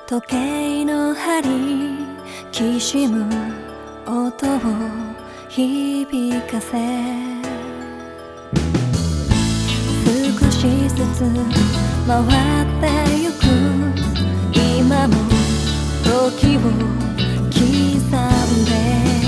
時計の針きしむ音を響かせ、少しずつ回ってゆく今も時を刻んで、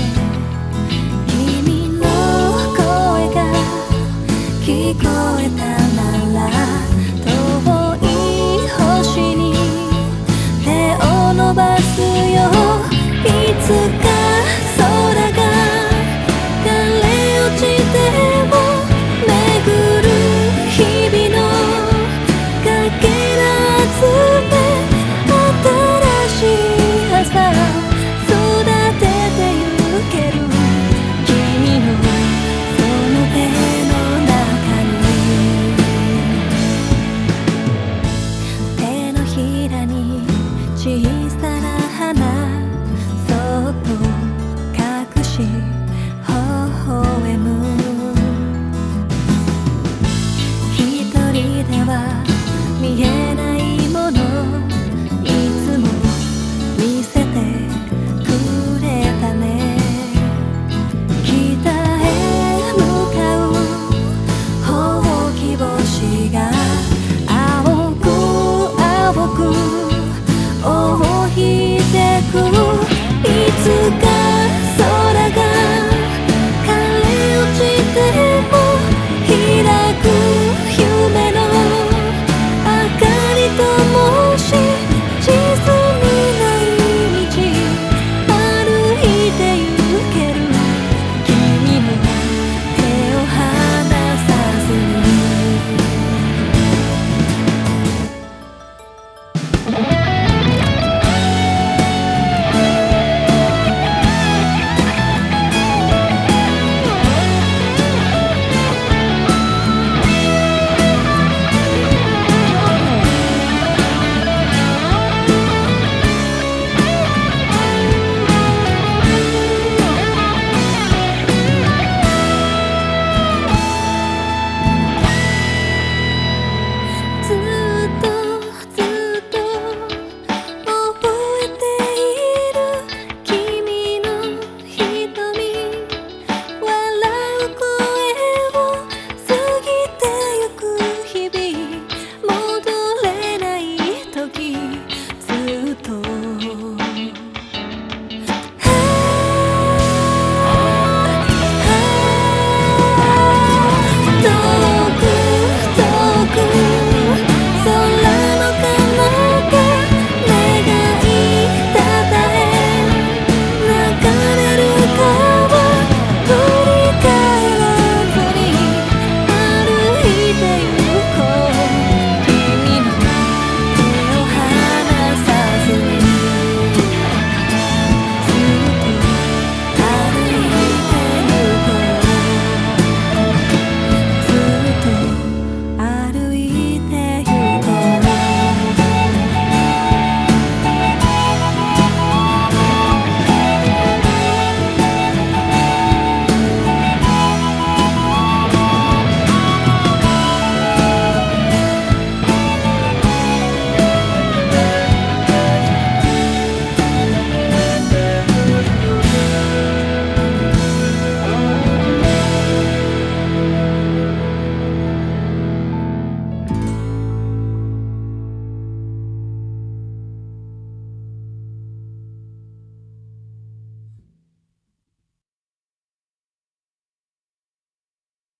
君の声が聞こえたなら遠い星に手を伸ばすよ。いつか空が枯れ落ちても巡る日々のかけら集め、新しい朝育ててゆける君のその手の中に、手のひらに小さな花そっと隠し微笑む、一人では見えないものいつも見せてくれたね。北へ向かうほうき星が青く青く尾を引いてく、いつか